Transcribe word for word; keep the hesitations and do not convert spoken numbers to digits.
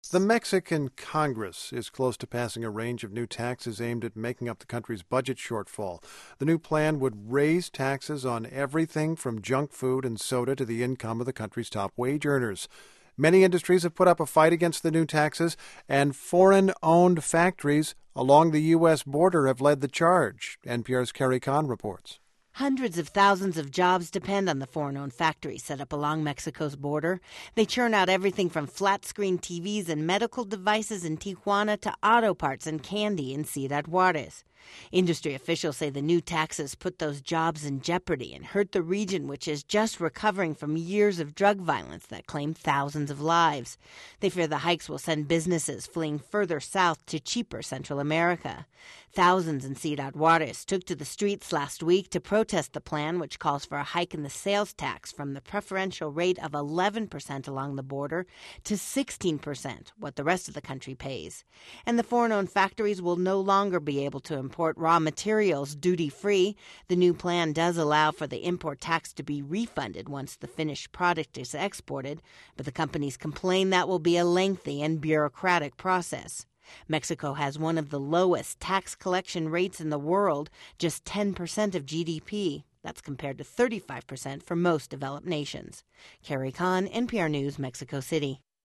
The Mexican Congress is close to passing a range of new taxes aimed at making up the country's budget shortfall. The new plan would raise taxes on everything from junk food and soda to the income of the country's top wage earners. Many industries have put up a fight against the new taxes, and foreign-owned factories along the U S border have led the charge. N P R's Carrie Kahn reports. Hundreds of thousands of jobs depend on the foreign-owned factories set up along Mexico's border. They churn out everything from flat-screen T Vs and medical devices in Tijuana to auto parts and candy in Ciudad Juarez. Industry officials say the new taxes put those jobs in jeopardy and hurt the region, which is just recovering from years of drug violence that claimed thousands of lives. They fear the hikes will send businesses fleeing further south to cheaper Central America. Thousands in Ciudad Juarez took to the streets last week to protest the plan, which calls for a hike in the sales tax from the preferential rate of eleven percent along the border to sixteen percent, what the rest of the country pays. And the foreign-owned factories will no longer be able to import raw materials duty-free. The new plan does allow for the import tax to be refunded once the finished product is exported, but the companies complain that will be a lengthy and bureaucratic process. Mexico has one of the lowest tax collection rates in the world, just ten percent of G D P. That's compared to thirty-five percent for most developed nations. Carrie Kahn, N P R News, Mexico City.